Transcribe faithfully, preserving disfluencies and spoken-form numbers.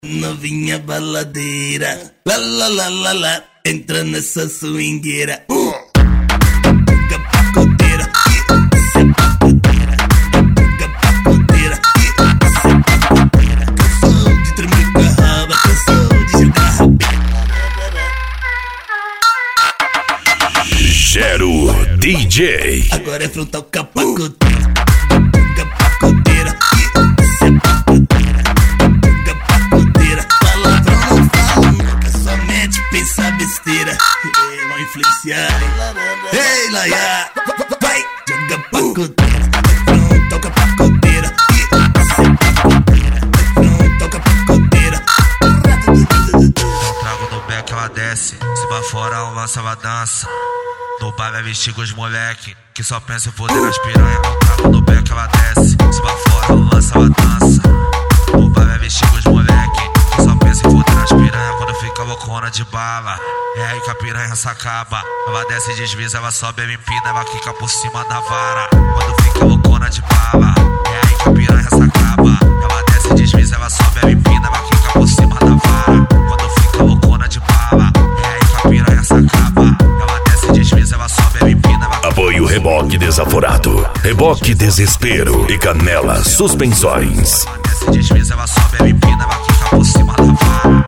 Novinha baladeira, lá lá lá lá lá, entra nessa swingueira. Uh. Buga pacoteira, isso é pacoteira. Buga pacoteira, isso é pacoteira. Cansou de tremer com a raba, cansou de jogar rabeira. Gero D J. Agora é frontal com a pacoteira. Buga pacoteira, isso é pacoteira. Buga pacoteira, palavrão não fala nunca, somente pensa besteira. Ei, vão influenciar. Ei, Laia, vai, joga pacoteira. É frontal com a pacoteira, isso é pacoteira. É frontal com a pacoteira. Então trago no beck, ela desce. Se pra fora, ela lança, ela dança. No bar vai vestir com os moleque que só pensa em foder nas piranha. Não trago no beck, ela desce. Se pra fora, ela lança, ela dança. No bar vai vestir com os moleque que só pensa em foder nas piranha. Quando fica loucona de bala, é aí que a piranha se acaba. Ela desce e desliza, ela sobe, ela empina, ela quica por cima da vara. Quando fica loucona de bala, é aí que a piranha se acaba. Ela desce e desliza, ela sobe, ela empina, ela quica por cima da vara. Quando fica loucona de bala, é aí que a piranha se acaba. Ela desce e desliza, ela sobe, ela empina, ela Apoio Reboque Desaforado, Reboque Desespero e Canela Suspensões. Ela desce e desliza, ela sobe, ela empina, ela quica por cima da vara.